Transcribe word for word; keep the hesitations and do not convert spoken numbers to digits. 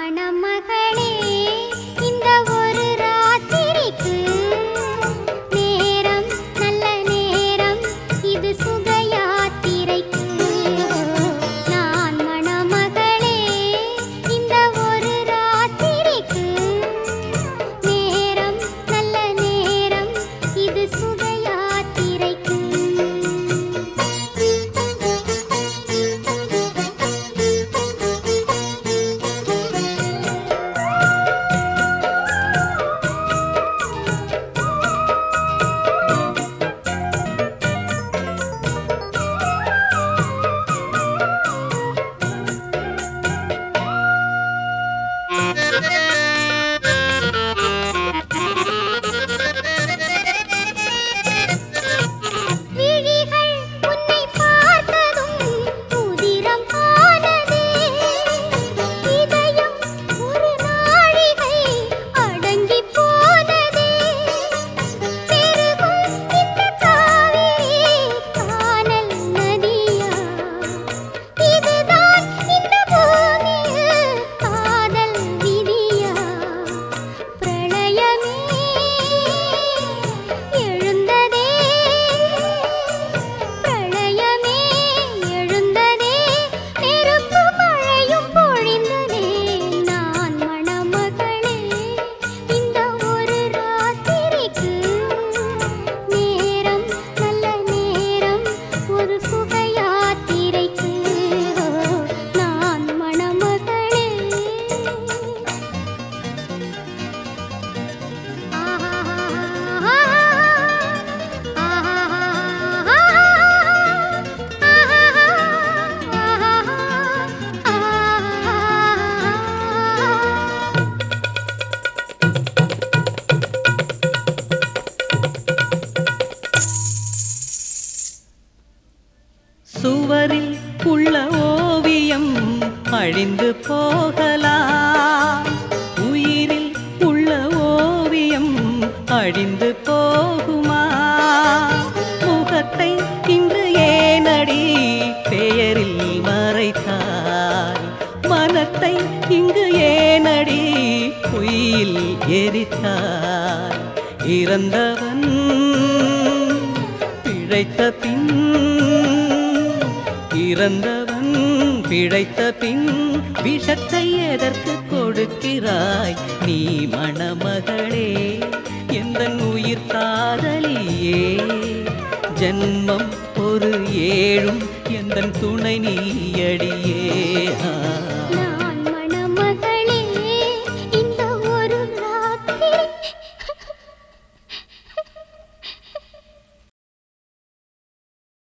மணமகளே இந்த ஒரு ராத்திரிக்கு நேரம் நல்ல நேரம் இது சுக யாத்திரைக்கு நான் மணமகளே இந்த ஒரு ராத்திரிக்கு நேரம் நல்ல நேரம் இது சுக யாத்திரைக்கு சுவரில் உள்ள ஓவியம் அழிந்து போகலாம், உயிரில் உள்ள ஓவியம் அழிந்து போகுமா? முகத்தை இன்று ஏனடி பெயரில் மறைத்தாய், மனத்தை இங்கு ஏனடி பொய்யில் எரித்தாய்? இறந்தவன் பிழைத்த பின் இறந்தவன் பிழைத்த பின் விஷத்தை எதற்கு கொடுக்கிறாய் நீ மணமகளே? எந்தன் உயிர் காதலியே, ஜன்மம் ஒரு ஏழும் எந்தன் துணை நீயடியே.